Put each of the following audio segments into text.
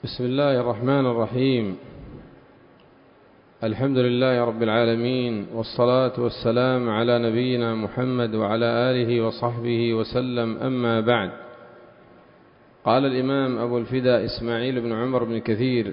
بسم الله الرحمن الرحيم. الحمد لله رب العالمين، والصلاة والسلام على نبينا محمد وعلى آله وصحبه وسلم. أما بعد، قال الإمام أبو الفداء إسماعيل بن عمر بن كثير: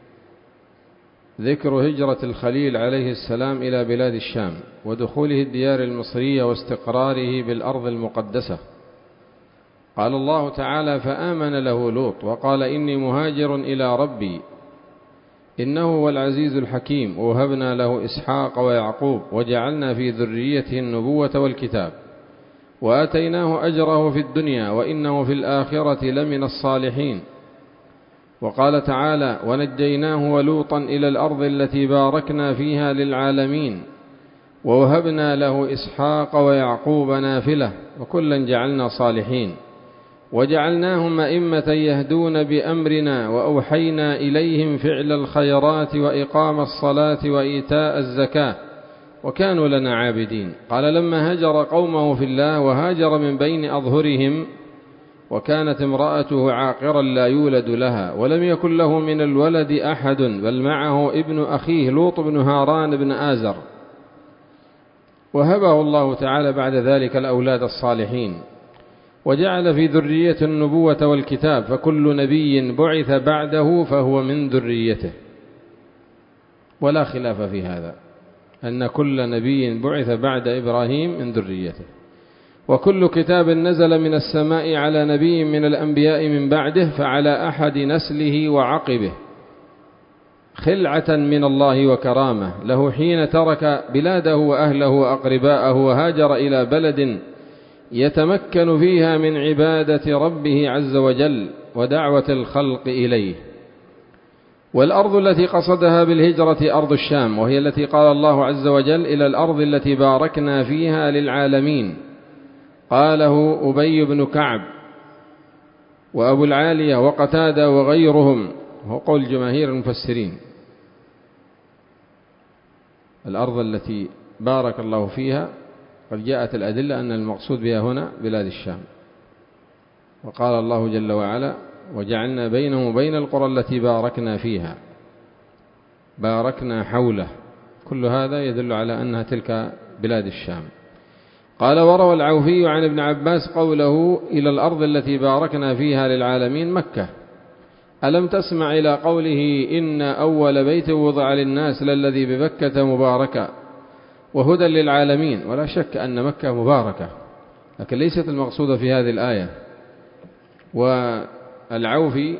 ذكر هجرة الخليل عليه السلام إلى بلاد الشام ودخوله الديار المصرية واستقراره بالأرض المقدسة. قال الله تعالى: فآمن له لوط وقال إني مهاجر إلى ربي إنه هو العزيز الحكيم، ووهبنا له إسحاق ويعقوب وجعلنا في ذريته النبوة والكتاب وآتيناه أجره في الدنيا وإنه في الآخرة لمن الصالحين. وقال تعالى: ونجيناه ولوطا إلى الأرض التي باركنا فيها للعالمين ووهبنا له إسحاق ويعقوب نافلة وكلا جعلنا صالحين وجعلناهم أئمة يهدون بأمرنا وأوحينا إليهم فعل الخيرات وإقام الصلاة وإيتاء الزكاة وكانوا لنا عابدين. قال: لما هجر قومه في الله وهاجر من بين أظهرهم وكانت امرأته عاقرا لا يولد لها ولم يكن له من الولد أحد، بل معه ابن أخيه لوط بن هاران بن آزر، وهبه الله تعالى بعد ذلك الأولاد الصالحين، وجعل في ذرية النبوة والكتاب، فكل نبي بعث بعده فهو من ذريته، ولا خلاف في هذا، أن كل نبي بعث بعد إبراهيم من ذريته، وكل كتاب نزل من السماء على نبي من الأنبياء من بعده فعلى أحد نسله وعقبه خلعة من الله وكرامة له حين ترك بلاده وأهله وأقرباءه وهاجر إلى بلد يتمكن فيها من عبادة ربه عز وجل ودعوة الخلق إليه. والأرض التي قصدها بالهجرة أرض الشام، وهي التي قال الله عز وجل: إلى الأرض التي باركنا فيها للعالمين. قاله أبي بن كعب وأبو العالية وقتادة وغيرهم، هو قول جماهير المفسرين. الأرض التي بارك الله فيها قد جاءت الأدلة أن المقصود بها هنا بلاد الشام. وقال الله جل وعلا: وجعلنا بينهم وبين القرى التي باركنا فيها، باركنا حوله، كل هذا يدل على أنها تلك بلاد الشام. قال: وروى العوفي عن ابن عباس قوله: إلى الأرض التي باركنا فيها للعالمين مكة. ألم تسمع إلى قوله: إن أول بيت وضع للناس للذي ببكة مباركة وهدى للعالمين. ولا شك أن مكة مباركة، لكن ليست المقصودة في هذه الآية. والعوفي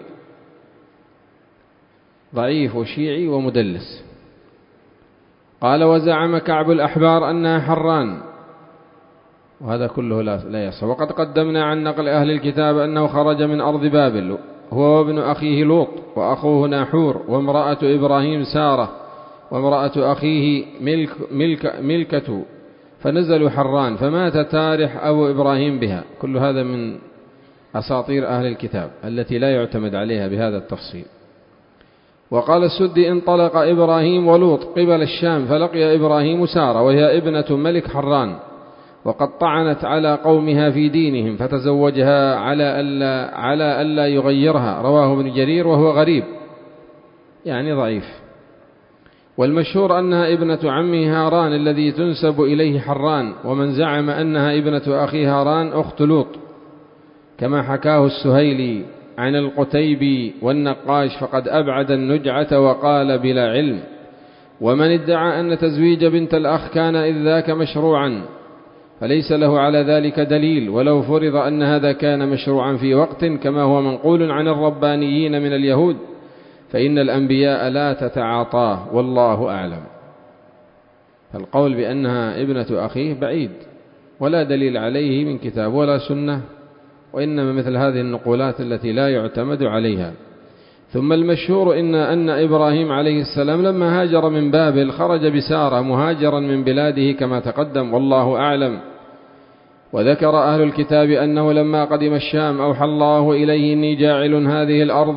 ضعيف وشيعي ومدلس. قال: وزعم كعب الأحبار أنها حران، وهذا كله لا يصح. وقد قدمنا عن نقل أهل الكتاب أنه خرج من أرض بابل هو وابن أخيه لوط وأخوه ناحور وامرأة إبراهيم سارة وامرأة أخيه ملكة، فنزلوا حران فمات تارح أبو إبراهيم بها. كل هذا من أساطير أهل الكتاب التي لا يعتمد عليها بهذا التفصيل. وقال السدي: انطلق إبراهيم ولوط قبل الشام فلقي إبراهيم سارة وهي ابنة ملك حران، وقد طعنت على قومها في دينهم فتزوجها على ألا يغيرها. رواه ابن جرير وهو غريب، يعني ضعيف. والمشهور أنها ابنة عمه هاران الذي تنسب إليه حران، ومن زعم أنها ابنة أخي هاران أخت لوط، كما حكاه السهيلي عن القتيبي والنقاش، فقد أبعد النجعة وقال بلا علم. ومن ادعى أن تزويج بنت الأخ كان إذ ذاك مشروعا فليس له على ذلك دليل، ولو فرض أن هذا كان مشروعا في وقت كما هو منقول عن الربانيين من اليهود فإن الأنبياء لا تتعاطاه، والله أعلم. فالقول بأنها ابنة أخيه بعيد ولا دليل عليه من كتاب ولا سنة، وإنما مثل هذه النقولات التي لا يعتمد عليها. ثم المشهور أن إبراهيم عليه السلام لما هاجر من بابل خرج بسارة مهاجرا من بلاده كما تقدم، والله أعلم. وذكر أهل الكتاب أنه لما قدم الشام أوحى الله إليه: إني جاعل هذه الأرض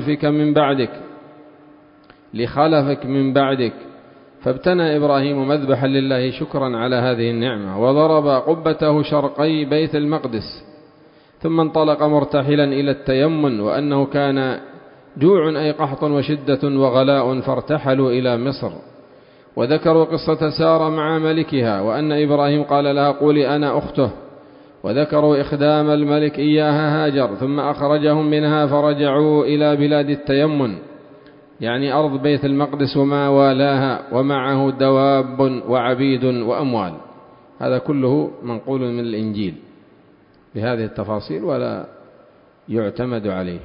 لخلفك من بعدك، فابتنى إبراهيم مذبحا لله شكرا على هذه النعمة، وضرب قبته شرقي بيت المقدس، ثم انطلق مرتحلا إلى التيمن، وأنه كان جوع أي قحط وشدة وغلاء فارتحلوا إلى مصر. وذكروا قصة سارة مع ملكها وأن إبراهيم قال لها قولي أنا أخته. وذكروا إخدام الملك إياها هاجر ثم أخرجهم منها فرجعوا إلى بلاد التيمن، يعني أرض بيت المقدس وما والاها، ومعه دواب وعبيد وأموال. هذا كله منقول من الإنجيل بهذه التفاصيل ولا يعتمد عليه.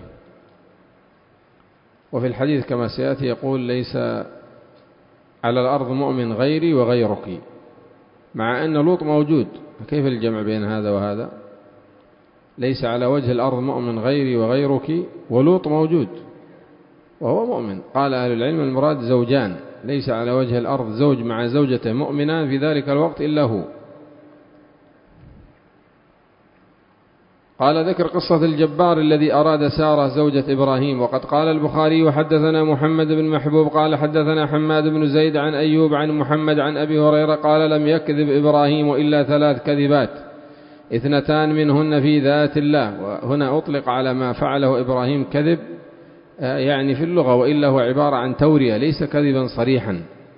وفي الحديث كما سيأتي يقول ليس على الأرض مؤمن غيري وغيرك، مع أن لوط موجود، كيف الجمع بين هذا وهذا؟ ليس على وجه الأرض مؤمن غيري وغيرك ولوط موجود وهو مؤمن. قال أهل العلم المراد زوجان، ليس على وجه الأرض زوج مع زوجته مؤمنان في ذلك الوقت إلا هو. قال ذكر قصة الجبار الذي أراد سارة زوجة إبراهيم. وقد قال البخاري وحدثنا محمد بن محبوب قال حدثنا حماد بن زيد عن أيوب عن محمد عن أبي هريرة قال لم يكذب إبراهيم إلا 3 كذبات 2 منهن في ذات الله. وهنا أطلق على ما فعله إبراهيم كذب يعني في اللغة، وإلا هو عبارة عن تورية ليس كذبا صريحا.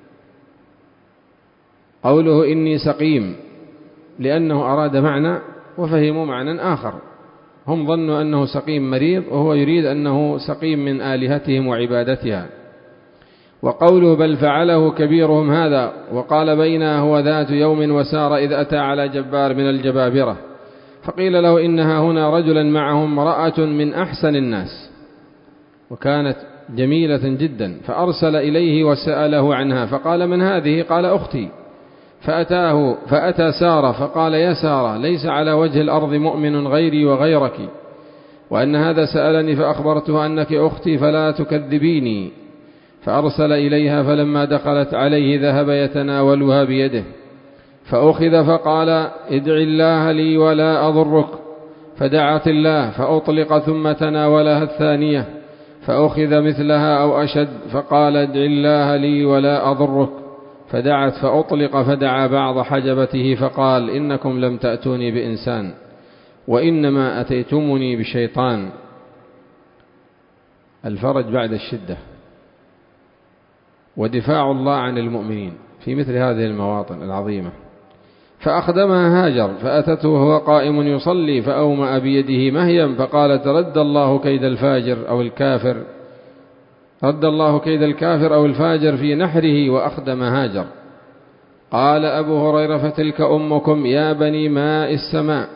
قوله إني سقيم لأنه أراد معنى وفهموا معنى آخر، هم ظنوا أنه سقيم مريض وهو يريد أنه سقيم من آلهتهم وعبادتها. وقوله بل فعله كبيرهم هذا. وقال بينها هو ذات يوم وسار إذ أتى على جبار من الجبابرة فقيل له إنها هنا رجلا معه امرأة من أحسن الناس وكانت جميلة جدا، فأرسل إليه وسأله عنها فقال من هذه؟ قال أختي. فأتى سارة فقال يا سارة ليس على وجه الأرض مؤمن غيري وغيرك، وأن هذا سألني فأخبرته أنك أختي فلا تكذبيني. فأرسل إليها فلما دخلت عليه ذهب يتناولها بيده فأخذ فقال ادع الله لي ولا أضرك، فدعت الله فأطلق ثم تناولها الثانية فأخذ مثلها أو أشد فقال ادع الله لي ولا أضرك، فدعت فأطلق فدعا بعض حجبته فقال إنكم لم تأتوني بإنسان وإنما أتيتمني بشيطان. الفرج بعد الشدة ودفاع الله عن المؤمنين في مثل هذه المواطن العظيمة. فأخدمها هاجر فأتته وهو قائم يصلي فأومأ بيده مهيا فقالت رد الله كيد الفاجر أو الكافر، رد الله كيد الكافر أو الفاجر في نحره وأخدم هاجر. قال أبو هريرة فتلك أمكم يا بني ماء السماء.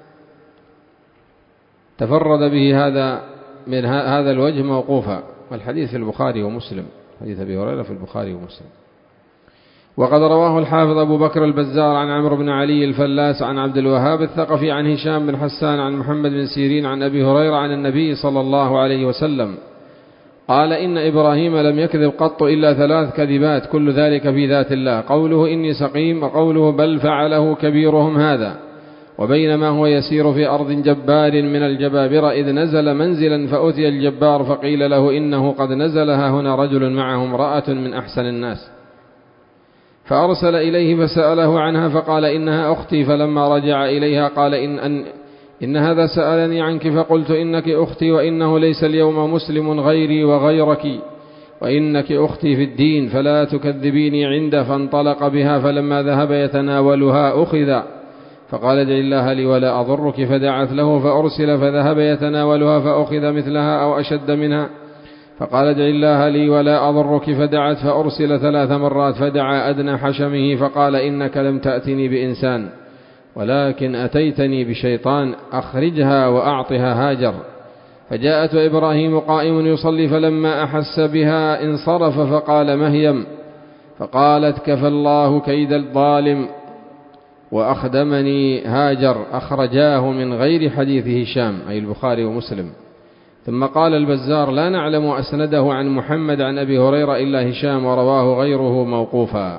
تفرد به هذا من هذا الوجه موقوفا، والحديث في البخاري ومسلم، حديث أبي هريرة في البخاري ومسلم. وقد رواه الحافظ أبو بكر البزار عن عمرو بن علي الفلاس عن عبد الوهاب الثقفي عن هشام بن حسان عن محمد بن سيرين عن أبي هريرة عن النبي صلى الله عليه وسلم قال إن إبراهيم لم يكذب قط إلا 3 كذبات كل ذلك في ذات الله. قوله إني سقيم وقوله بل فعله كبيرهم هذا. وبينما هو يسير في أرض جبار من الجبابرة إذ نزل منزلا فأتي الجبار فقيل له إنه قد نزلها هنا رجل معه امرأة من أحسن الناس، فأرسل إليه فسأله عنها فقال إنها أختي. فلما رجع إليها قال إن هذا سألني عنك فقلت إنك أختي وإنه ليس اليوم مسلم غيري وغيرك وإنك أختي في الدين فلا تكذبيني عنده. فانطلق بها فلما ذهب يتناولها أخذ فقال ادع الله لي ولا أضرك، فدعت له فأرسل فذهب يتناولها فأخذ مثلها أو أشد منها فقال ادع الله لي ولا أضرك، فدعت فأرسل 3 مرات فدعا أدنى حشمه فقال إنك لم تأتني بإنسان ولكن أتيتني بشيطان، أخرجها وأعطها هاجر. فجاءت إبراهيم قائم يصلي فلما أحس بها انصرف فقال مهيم، فقالت كفى الله كيد الظالم وأخدمني هاجر. أخرجاه من غير حديث هشام أي البخاري ومسلم. ثم قال البزار لا نعلم أسنده عن محمد عن أبي هريرة إلا هشام ورواه غيره موقوفا.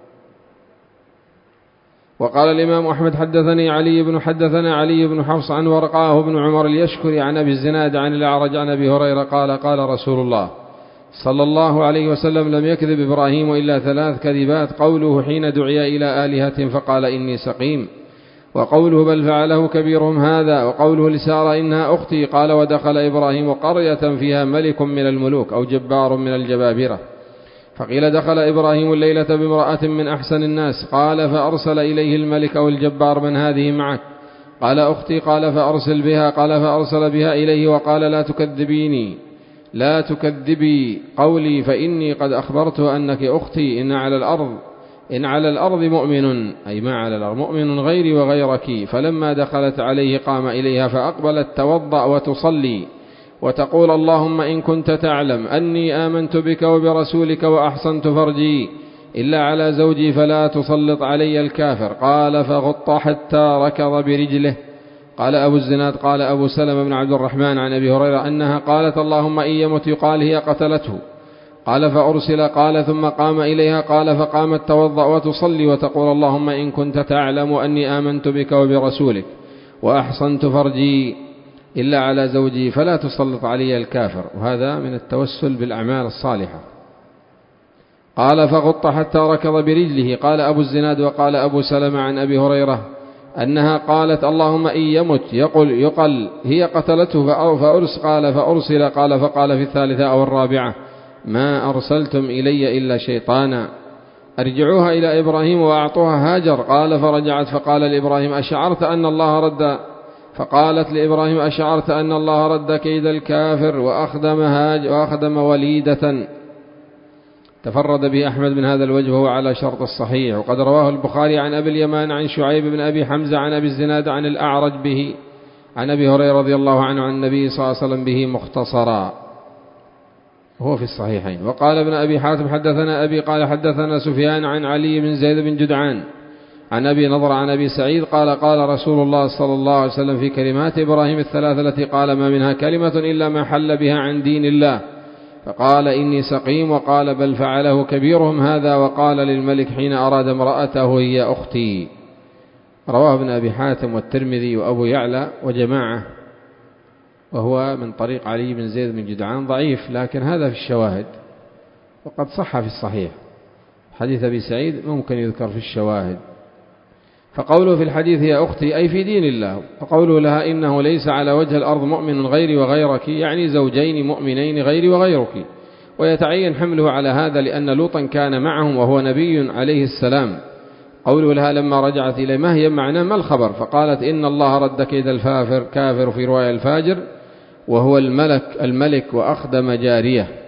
وقال الإمام أحمد حدثنا علي بن حفص عن ورقاه بن عمر اليشكري عن أبي الزناد عن الأعرج عن أبي هريرة قال قال رسول الله صلى الله عليه وسلم لم يكذب إبراهيم إلا 3 كذبات. قوله حين دعي إلى آلهة فقال إني سقيم، وقوله بل فعله كبيرهم هذا، وقوله لسارة إنها أختي. قال ودخل إبراهيم قرية فيها ملك من الملوك أو جبار من الجبابرة، فقيل دخل إبراهيم الليلة بامرأة من أحسن الناس. قال فأرسل إليه الملك أو الجبار من هذه معك؟ قال أختي. قال فأرسل بها. قال فأرسل بها إليه وقال لا تكذبي قولي فإني قد أخبرته أنك أختي. إن على الأرض مؤمن، أي ما على الأرض مؤمن غيري وغيرك. فلما دخلت عليه قام إليها فأقبلت توضأ وتصلي وتقول اللهم إن كنت تعلم أني آمنت بك وبرسولك وأحصنت فرجي إلا على زوجي فلا تسلط علي الكافر. قال فغط حتى ركض برجله. قال أبو الزناد قال أبو سلمة بن عبد الرحمن عن أبي هريرة أنها قالت اللهم إن يمت يقال هي قتلته. قال فأرسل. قال ثم قام إليها. قال فقامت توضأ وتصلي وتقول اللهم إن كنت تعلم أني آمنت بك وبرسولك وأحصنت فرجي إلا على زوجي فلا تسلط علي الكافر. وهذا من التوسل بالأعمال الصالحة. قال فغط حتى ركض برجله. قال أبو الزناد وقال أبو سلمة عن أبي هريرة أنها قالت اللهم إن يمت يقل هي قتلته. قال فأرسل. قال فقال في الثالثة أو الرابعة ما أرسلتم إلي إلا شيطانا، أرجعوها إلى إبراهيم وأعطوها هاجر. قال فرجعت فقال لإبراهيم أشعرت أن الله رد؟ فقالت لإبراهيم أشعرت أن الله رد كيد الكافر وأخدم وليدة. تفرد به أحمد من هذا الوجه وهو على شرط الصحيح. وقد رواه البخاري عن أبي اليمان عن شعيب بن أبي حمزة عن أبي الزناد عن الأعرج به عن أبي هريرة رضي الله عنه عن النبي صلى الله عليه وسلم به مختصرا، هو في الصحيحين. وقال ابن أبي حاتم حدثنا أبي قال حدثنا سفيان عن علي بن زيد بن جدعان عن أبي نضر عن أبي سعيد قال قال رسول الله صلى الله عليه وسلم في كلمات إبراهيم الثلاثة التي قال ما منها كلمة إلا ما حل بها عن دين الله، فقال إني سقيم، وقال بل فعله كبيرهم هذا، وقال للملك حين أراد امرأته هي أختي. رواه ابن أبي حاتم والترمذي وأبو يعلى وجماعة، وهو من طريق علي بن زيد بن جدعان ضعيف، لكن هذا في الشواهد وقد صح في الصحيح. حديث أبي سعيد ممكن يذكر في الشواهد. فقوله في الحديث هي أختي أي في دين الله، وقوله لها إنه ليس على وجه الأرض مؤمن غيري وغيرك يعني زوجين مؤمنين غيري وغيرك. ويتعين حمله على هذا لأن لوطا كان معهم وهو نبي عليه السلام. قوله لها لما رجعت إليه ما هي معناه ما الخبر؟ فقالت إن الله رد كيد الكافر في رواية الفاجر وهو الملك وأخدم جارية.